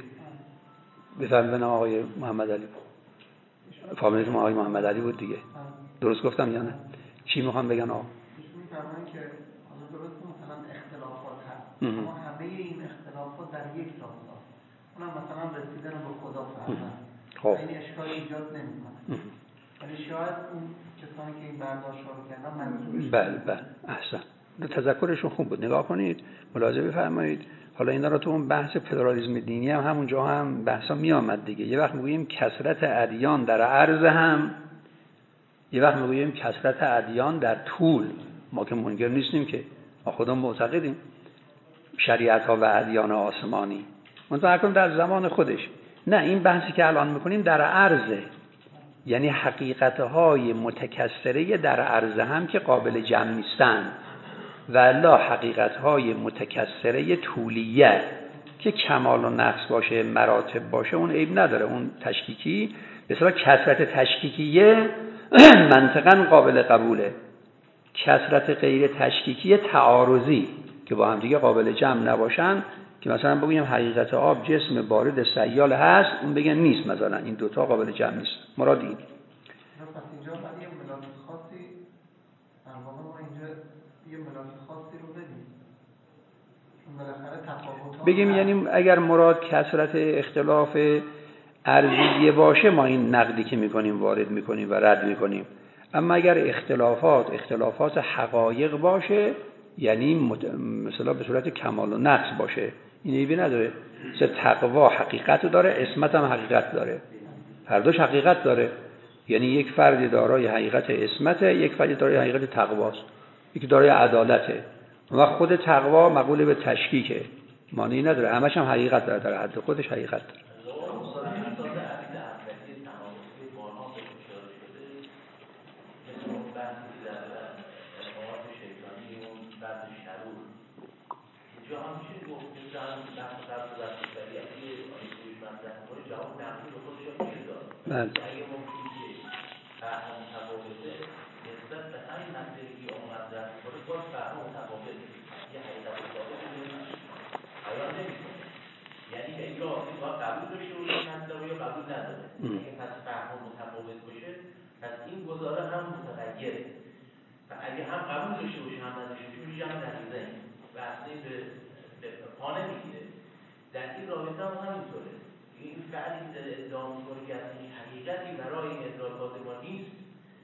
Speaker 1: بفرمایید آقای محمد علی. فامیلتون آقای محمد علی بود دیگه. درست گفتم یا نه؟ چی میخوام بگن آقا؟
Speaker 9: میفرمایید که حالا درست مثلا اختلافات هست، اما همه این اختلافات در یک راستا. اونم مثلا رسیدن به خدا فهمن. خب این اشکال ایجاد نمیکنه. ولی شاید اون کسانی که این برداشت رو کردن منظورش
Speaker 1: بله بله احسن. تذکرشون خوب بود، نگاه کنید، ملاحظه بفرمایید. حالا اینا رو تو اون بحث فدرالیسم دینی هم همونجا هم بحثا می آمد دیگه. یه وقت میگوییم کثرت ادیان در عرض هم، یه وقت میگوییم کثرت ادیان در طول. ما که منکر نیستیم که، ما خودمون معتقدیم شریعت ها و ادیان آسمانی، منتها در زمان خودش. نه، این بحثی که الان میکنیم در عرضه، یعنی حقیقت‌های متکثره در عرض هم که قابل جمع نیستن، و الا حقیقت‌های متکثره طولیه که کمال و نقص باشه، مراتب باشه، اون عیب نداره. اون تشکیکی به اصطلاح کثرت تشکیکیه منطقاً قابل قبوله. کثرت غیر تشکیکی تعارضی که با هم دیگه قابل جمع نباشن، که مثلا بگیم حقیقت آب جسم بارد سیال هست، اون بگن نیست، مثلا این دوتا قابل جمع نیست. مراد این.
Speaker 9: پس اینجا باید یه ملاک خاصی در واقع ما اینجا یه ملاک خاصی رو بدیم، چون بالاخره تفاوت‌ها
Speaker 1: بگیم، یعنی اگر مراد کثرت اختلاف ارضیه باشه، ما این نقدی که میکنیم وارد میکنیم و رد میکنیم. اما اگر اختلافات اختلافات حقایق باشه، یعنی مت... مثلا به صورت کمال و نقص باشه، این عیبی نداره. مثل تقوا حقیقت داره، عصمت هم حقیقت داره، هر دوش حقیقت داره. یعنی یک فرد دارای حقیقت عصمته، یک فرد دارای حقیقت تقواست، یکی دارای عدالته. و خود تقوا مقوله به تشکیکه، معنی نداره، همش هم حقیقت داره، در حد خودش حقیقت داره. بله.
Speaker 5: اگه ممکنه که فهم متفاوته نسبت به همین مسئله که اون مطرح می‌کنه باز فهم متفاوته، یه حقیقت متفاوته بیان نمی‌کنه. یعنی که یا باید قبول داشته باشه مسئله یا قبول نداره. اگه پس فهم متفاوت باشه پس این گزاره هم متغیره، و اگه هم قبول داشته باشه هم نداشته باشه میشه هم نتیجه و اصلا به پا نمیگیره. در این رابطه هم همینطوره. این فعلی که ادعا می‌کنه که از این حقیقتی برای ادراکات ما نیست،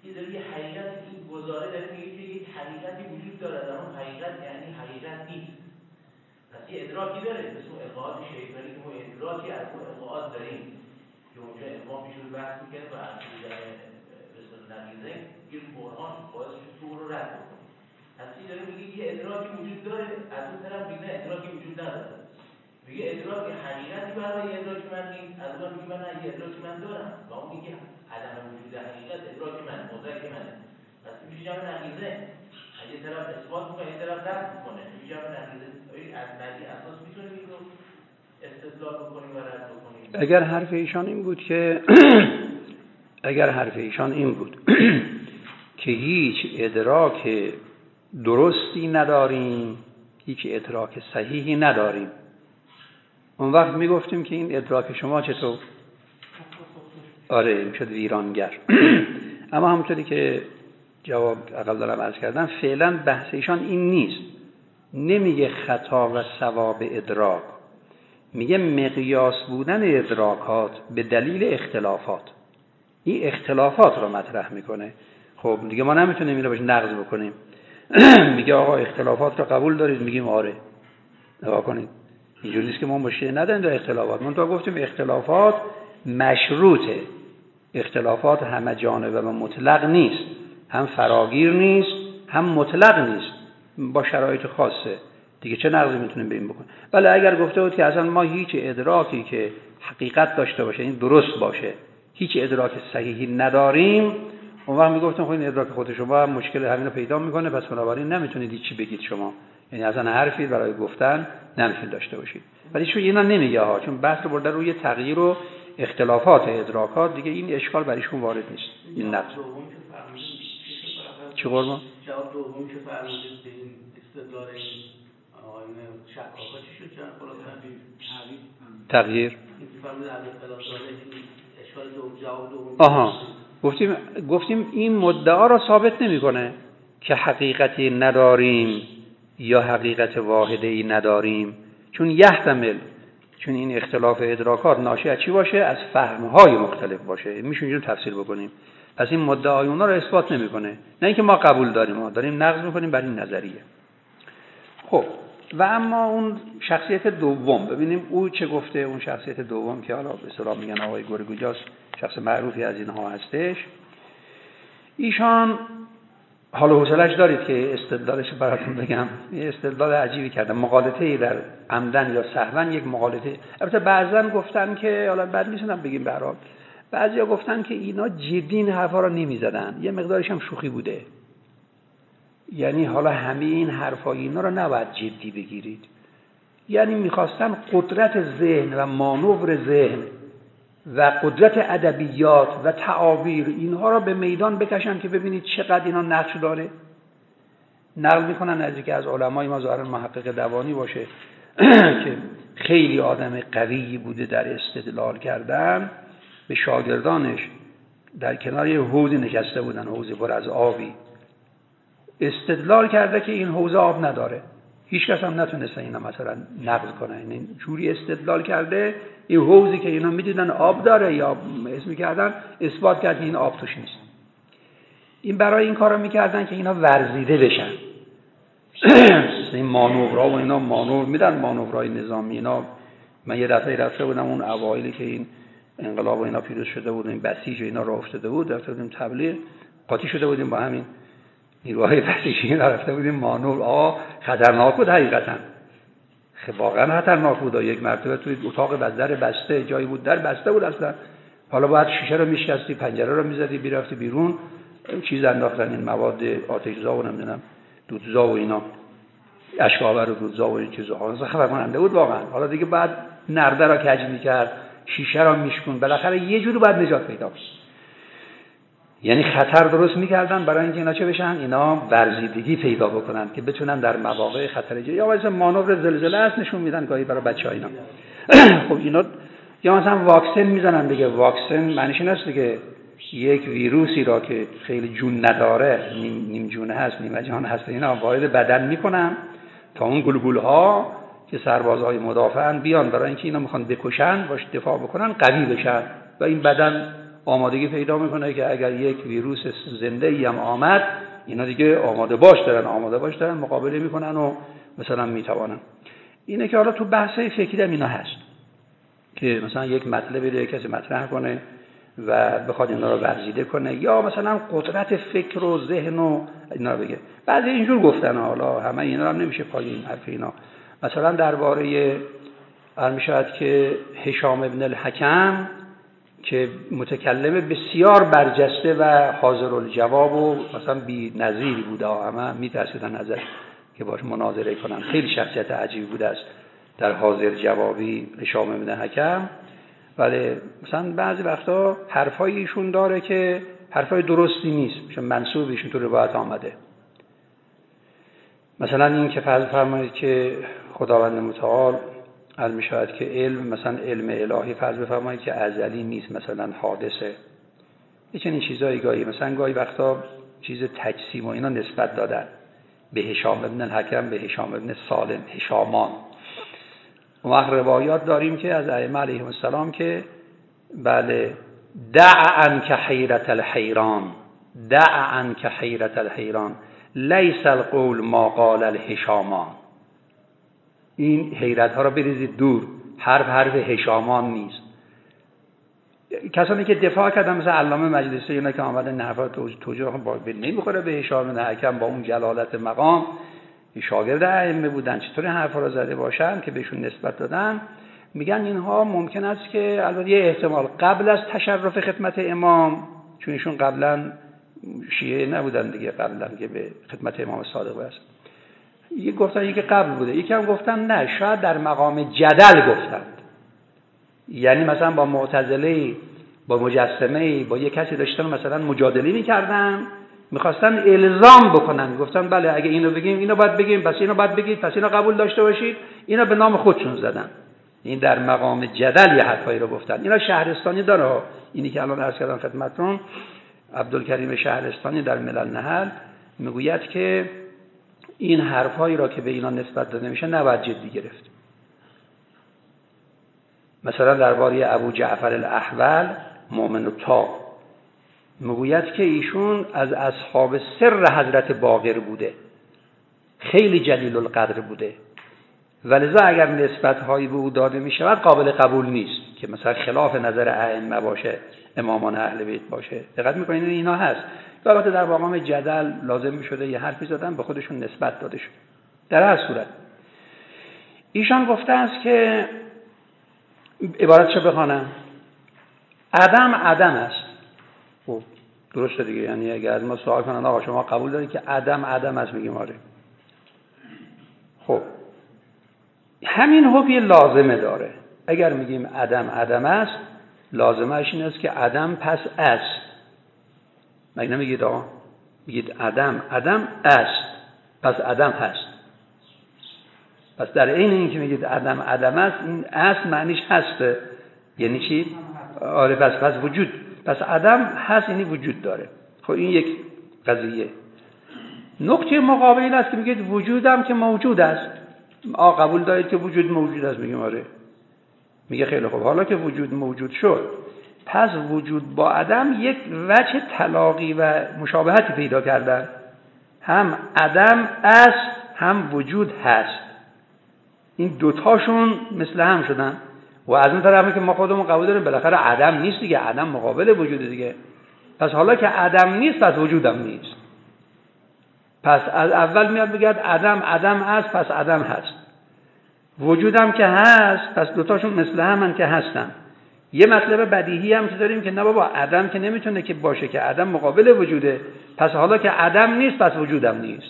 Speaker 5: یه داره یه حقیقت، این گزاره داره میگه که یک حقیقتی وجود داره، در اون حقیقت یعنی حقیقت نیست. پس یه ادراکی داره مثل اون القاءات شیطانی که ما ادراکی از اون القاءات داریم که اونجا امام میشون بحث میکنه و از دیدن مثل نقیزه این قرآن باعث شد تو رو رد بکنه. پس این داره میگه یه ادراکی وجود داره، از اون طرف میگه ادراکی وجود نداره. میگه ادراک حقیقتی برای ادراک من نیست، از اون میگه من یه ادراک من دارم و اون میگه عدم وجود حقیقت ادراک من مدرک منه. پس میشه جمع نقیزه، یه طرف اثبات میکنه یه طرف رد میکنه، میشه جمع نقیزه. از نقیزه اساس میتونه این رو استدلال بکنی و رد بکنی.
Speaker 1: اگر حرف ایشان این بود که اگر حرف ایشان این بود که هیچ ادراک درستی نداریم، هیچ ادراک صحیحی نداریم، اون وقت میگفتیم که این ادراک شما چطور؟ آره میشد ویرانگر. اما همونطوری که جواب اقل دارم عرض کردم، فعلا بحث ایشان این نیست. نمیگه خطا و صواب ادراک، میگه مقیاس بودن ادراکات به دلیل اختلافات. این اختلافات رو مطرح میکنه. خب دیگه ما نمیتونیم اینو بهش نقض بکنیم. میگه آقا اختلافات رو قبول دارید؟ میگیم آره. نگاه کنید، اینجوری نیست که ما مشکلی نداریم در اختلافات. من تو گفتیم اختلافات مشروطه، اختلافات همه جانبه و مطلق نیست، هم فراگیر نیست هم مطلق نیست، با شرایط خاصه. دیگه چه نقضی میتونیم به این بکنیم؟ ولی اگر گفته بود که اصلا ما هیچ ادراکی که حقیقت داشته باشه، این درست باشه، هیچ ادراک صحیحی نداریم، اون وقت میگفتم خب این ادراک خود شما هم مشکل همین رو پیدا میکنه، پس بنابراین نمیتونید هیچی بگید شما، یعنی اصلا حرفی برای گفتن نمیتونید داشته باشید. ولی چون اینا نمیگه ها، چون بحث رو برده روی تغییر و اختلافات ادراکات، دیگه این اشکال برایشون وارد نیست. این نقص چه قربان؟
Speaker 2: جواب دوم که فرمودید به این استدلال این آقایون شکاکا چی شد؟ چند خلاص
Speaker 1: تغییر
Speaker 2: این فرمودید از اختلاف داره این اشکال دوم جواب دوم.
Speaker 1: آها گفتیم گفتیم این مدعا را ثابت نمیکنه که حقیقتی نداریم یا حقیقت واحده‌ای نداریم، چون یحتمل، چون این اختلاف ادراکات ناشی از چی باشه؟ از فهم‌های مختلف باشه. میشه اینجوری تفسیر بکنیم. پس این مدعای اونا رو اثبات نمیکنه، نه اینکه ما قبول داریم، ما داریم نقض میکنیم بر این نظریه. خب و اما اون شخصیت دوم، ببینیم او چه گفته. اون شخصیت دوم که حالا به اصطلاح میگن آقای گورگوجاس، شخص معروفی از اینها هستش. ایشان حالا حوصله‌اش دارید که استدلالش براتون بگم. یه استدلال عجیبی کردن، مغالطه‌ای در عمدن یا سهوا، یک مغالطه. البته بعضن گفتن که حالا بعد میشونم بگیم به هر حال، بعضیا گفتن که اینا جدی این حرفا رو نمیزدن، یه مقدارش هم شوخی بوده. یعنی حالا همه این حرفای اینا رو نباید جدی بگیرید. یعنی میخواستن قدرت ذهن و مانور ذهن و قدرت ادبیات و تعابیر اینها را به میدان بکشن که ببینید چقدر اینا نقش داره. نقل میکنن از یکی از علمای ما، ظاهرا محقق دوانی باشه، که خیلی آدم قوی بوده در استدلال کردن، به شاگردانش در کنار یه حوضی نشسته بودن، حوضی پر از آبی، استدلال کرده که این حوض آب نداره. هیچ کس هم نتونسته اینا مثلا نقض کنه. این جوری استدلال کرده این حوضی که اینا میدیدن آب داره یا اسم میکردن، اثبات کرد این آب توش نیست. این برای این کارو میکردن که اینا ورزیده بشن. این مانورها و اینا مانور میدن، مانورهای نظامی اینا. من یه دفعه رفته بودم اون اوایلی که این انقلاب و اینا پیروز شده بود، این بسیج و اینا راه افتاده بود، رفته بودیم تبلیغ، قاطی شده بودیم با همین نیروهای بسیجی، رفته بودیم مانور. آه خطرناک بود حقیقتا، خب واقعا خطرناک بود. یک مرتبه توی اتاق در بسته جایی بود، در بسته بود اصلا، حالا باید شیشه رو میشکستی، پنجره رو میزدی، بیرفتی بیرون، چیز انداختن این مواد آتش‌زا و نمیدونم دودزا و اینا، اشک‌آور و دودزا و این چیزا، خبر کننده بود واقعا. حالا دیگه بعد نرده را کج میکرد، شیشه را میشکن، بالاخره یه جوری باید نجات پیدا کنه. یعنی خطر درست میکردن برای اینکه اینا چه بشن؟ اینا ورزیدگی پیدا بکنن که بتونن در مواقع خطر جدی، یا مثلا مانور زلزله است نشون میدن گاهی برای بچه‌ها اینا. خب اینا یا مثلا واکسن میزنن دیگه. واکسن معنیش این است دیگه یک ویروسی را که خیلی جون نداره، نیم, نیم جون هست، نیم جان هست، اینا وارد بدن میکنن تا اون گلگول‌ها که سربازهای مدافعن بیان برای اینکه اینا میخوان بکشن، باش دفاع بکنن، قوی بشن و این بدن آمادگی پیدا میکنه که اگر یک ویروس زنده ای هم آمد اینا دیگه آماده باش دارن آماده باش دارن مقابله میکنن و مثلا میتوانن. اینه که حالا تو بحث فکری هم اینا هست که مثلا یک مطلبی رو کسی مطرح کنه و بخواد اینا رو ورزیده کنه یا مثلا قدرت فکر و ذهن و اینا رو بگه. بعضی اینجور گفتن حالا همه اینا هم نمیشه پایین حرف اینا. مثلا درباره میشود که هشام ابن الحکم که متکلم بسیار برجسته و حاضر الجواب و مثلا بی نظیری بوده، همه میترسیدن ازش که باش مناظره کنن. خیلی شخصیت عجیبی بوده است در حاضر جوابی هشام ابن الحکم، ولی مثلا بعضی وقتا حرفای ایشون داره که حرفای درستی نیست، چون منسوب ایشون تو روایت آمده. مثلا این که فرض فرمایید که خداوند متعال علم میشود که علم مثلا علم الهی فرض بفرمایید که ازلی نیست، مثلا حادثه. یه چنین چیزایی گاهی مثلا گاهی وقتا چیز تجسیم و اینا نسبت دادن به هشام ابن الحکم، به هشام ابن سالم، هشامان. و وقت روایات داریم که از ائمه علیهم السلام که بله دع عنک حیرت الحیران، دع عنک حیرت الحیران لیس القول ما قال الهشامان. این حیرت ها را بریزید دور، حرف حرف هشامان نیست. کسانی که دفاع کردن مثل علامه مجلسی اینا که آمدن نحوه توجیه با نمیخوره به هشام بن حکم با اون جلالت مقام، شاگرد ائمه بودن، چطوری حرفا را زده باشن که بهشون نسبت دادن. میگن اینها ممکن است که البته یه احتمال قبل از تشرف خدمت امام، چون ایشون قبلا شیعه نبودن دیگه، قبلا که به خدمت امام صادق برسن، یکی گفتن یکی قبل بوده، یکی هم گفتن نه شاید در مقام جدل گفتند، یعنی مثلا با معتزله با مجسمه با یک کسی داشتن مثلا مجادله می‌کردن، می‌خواستن الزام بکنن، گفتن بله اگه اینو بگیم اینو باید بگیم، پس اینو باید بگید، پس اینو قبول داشته باشید. اینا به نام خودشون زدن، این در مقام جدل یه حرفایی رو گفتن. اینا شهرستانی داره، اینی که الان عرض کردم خدمتتون، عبدالکریم شهرستانی در ملل نحل میگوید که این حرفایی را که به اینا نسبت داده میشه نباید جدی گرفت. مثلا درباره ابو جعفر الاحول مؤمن الطاق میگوید که ایشون از اصحاب سر حضرت باقر بوده، خیلی جلیل القدر بوده، ولذا اگر نسبت‌هایی به او داده میشود قابل قبول نیست که مثلا خلاف نظر ائمه باشه، امامان اهل بیت باشه. دقت می‌کنید اینا هست. البته در مقام جدل لازم می‌شده یه حرفی زدن به خودشون نسبت داده شد. در هر صورت ایشان گفته است که عبارتشو بخوانم، عدم عدم است. خب درسته دیگه، یعنی اگر از ما سوال کنن آقا شما قبول دارید که عدم عدم است، میگیم آره. خب همین حکم لازمه داره. اگر میگیم عدم عدم است، لازمش این است که عدم پس است. مگه نمیگید آقا؟ میگید عدم عدم است، پس عدم هست. پس در عین این که میگید عدم عدم است، این است معنیش هسته. یعنی چی؟ آره پس پس وجود، پس عدم هست یعنی وجود داره. خب این یک قضیه. نکته مقابل است که میگید وجودم که موجود است. آ قبول دارید که وجود موجود است؟ میگیم آره. میگه خیلی خوب، حالا که وجود موجود شد، پس وجود با عدم یک وجه تلاقی و مشابهتی پیدا کردن. هم عدم است هم وجود هست. این دوتاشون مثل هم شدن. و از اون طرفی که ما خودمون قبول داریم بالاخره عدم نیست دیگه، عدم مقابل وجود دیگه. پس حالا که عدم نیست پس وجودم نیست. پس از اول میاد بگید عدم عدم است، پس عدم هست. وجودم که هست، پس دوتاشون مثل همن که هستن. یه مطلب بدیهی هم که داریم که نه بابا عدم که نمیتونه که باشه، که عدم مقابل وجوده، پس حالا که عدم نیست پس وجودم نیست.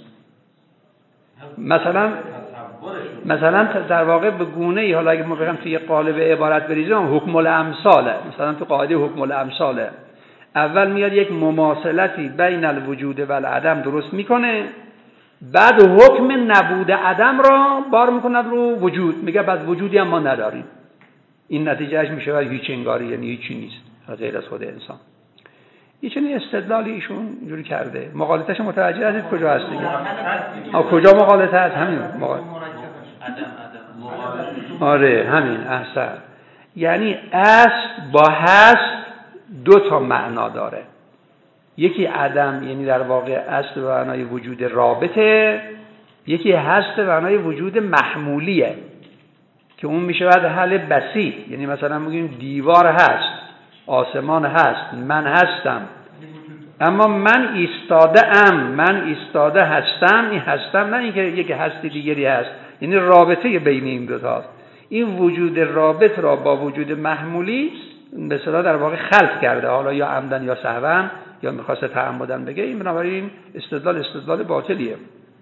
Speaker 1: مثلا مثلا در واقع به گونه ای، حالا اگه ما بگم توی قالب عبارت بریزیم، حکم الامثاله. مثلا تو قاعده حکم الامثاله اول میاد یک مماثلتی بین الوجود و العدم درست میکنه، بعد حکم نبود عدم را بار میکنه رو وجود، میگه بعد وجودی هم ما نداریم. این نتیجهش میشه هیچ انگاری، یعنی هیچی نیست غیر از خود انسان. این چنین استدلالی ایشون اینجوری کرده. مقالطه‌اش متوجه هستید کجا هست دیگه؟ آ کجا مقالطه هست؟ همین مقالطه. آره همین احسن. یعنی است با هست دو تا معنا داره. یکی عدم یعنی در واقع اصل و معنای وجود رابطه، یکی هست و معنای وجود محمولیه که اون میشه بعد حل بسیط. یعنی مثلا میگیم دیوار هست، آسمان هست، من هستم، اما من ایستاده ام، من ایستاده هستم. این هستم نه اینکه یک هستی دیگری هست، یعنی رابطه بین این دو تاست. این وجود رابط را با وجود محمولی به اصطلاح در واقع خلط کرده، حالا یا عمدن یا سهوا یا میخواسته تعمدن بگه. این بنابراین استدلال استدلال باطلیه.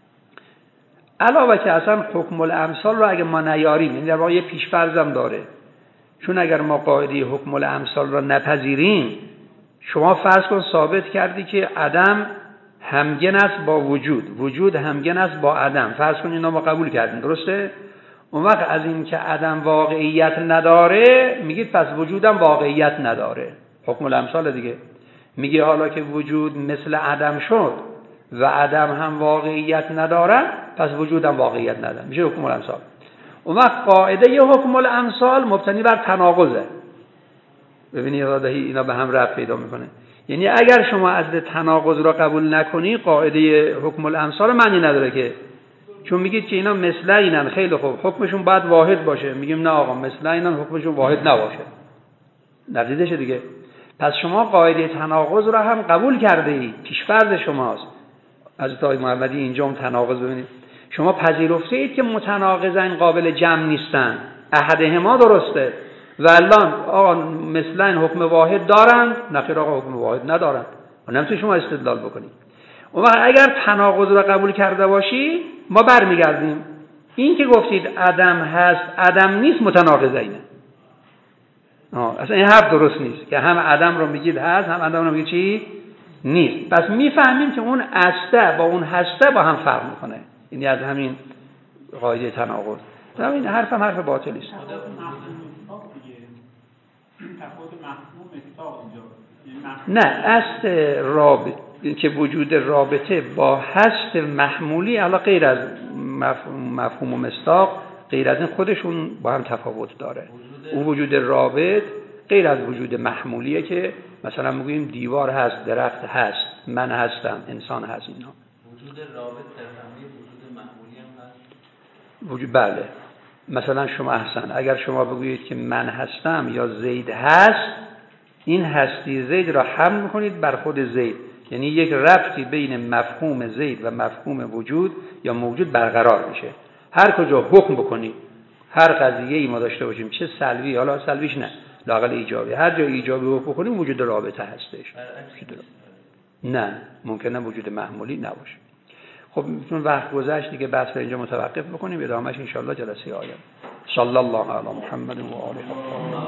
Speaker 1: علاوه که اصلا حکم الامثال رو اگه ما نیاریم، یعنی در واقع یه پیش‌فرضم داره، چون اگر ما قاعده حکم الامثال را نپذیریم، شما فرض کن ثابت کردی که عدم همگن است با وجود، وجود همگن است با عدم، فرض کن اینا ما قبول کردیم، درسته؟ اون وقت از این که عدم واقعیت نداره میگید پس وجودم واقعیت نداره. حکم الامثال دیگه میگه حالا که وجود مثل عدم شد و عدم هم واقعیت نداره، پس وجودم واقعیت نداره، میشه حکم الامثال. اون وقت قاعده ی حکم الامثال مبتنی بر تناقضه. ببینید اینا به هم ربط پیدا میکنه. یعنی اگر شما اصل تناقض را قبول نکنی، قاعده حکم الامثال معنی نداره که، چون میگید که اینا مثل اینن، خیلی خوب حکمشون باید واحد باشه، میگیم نه آقا مثل اینن حکمشون واحد نباشه، نتیجه دیگه. پس شما قاعده تناقض را هم قبول کرده اید، پیش‌فرض شماست. حضرت آقای محمدی اینجا هم تناقض ببینید، شما پذیرفته اید که متناقضین قابل جمع نیستن، احدهما درسته و الان آقا مثل این حکم واحد دارند، نخیر آقا حکم واحد ندارند، و نمیتونید شما استدلال بکنید. اون وقت اگر تناقض را قبول کرده باشی، ما برمیگردیم این که گفتید عدم هست عدم نیست متناقضینه. آه اصلا این حرف درست نیست که هم عدم رو میگید هست، هم عدم رو میگید چی نیست. پس میفهمیم که اون استه با اون هسته با هم فرق میکنه. یعنی از همین قاعده تناقض. همین حرف هم حرف باطلی است. نه اصل رابطه که وجود رابطه با هست محمولی علا غیر از مفهوم و مصداق، غیر از این خودشون با هم تفاوت داره. اون وجود رابط غیر از وجود محمولیه که مثلا میگوییم دیوار هست، درخت هست، من هستم، انسان هست. اینا
Speaker 5: وجود رابط در زمینه وجود محمولی هم هست.
Speaker 1: وجود بله. مثلا شما احسن اگر شما بگویید که من هستم یا زید هست، این هستی زید را حمل میکنید بر خود زید، یعنی یک ربطی بین مفهوم زید و مفهوم وجود یا موجود برقرار میشه. هر کجا حکم بکنید، هر قضیه ای ما داشته باشیم، چه سلبی، حالا سلبیش نه، لااقل ایجابی، هر جا ایجابی حکم بکنیم وجود رابطه هستش. نه ممکنه وجود محمولی نباشه. خب چون وقت گذشت دیگه بحث رو اینجا متوقف بکنیم، ادامهش ان شاء الله جلسه آینده. صلی الله علی محمد و آله.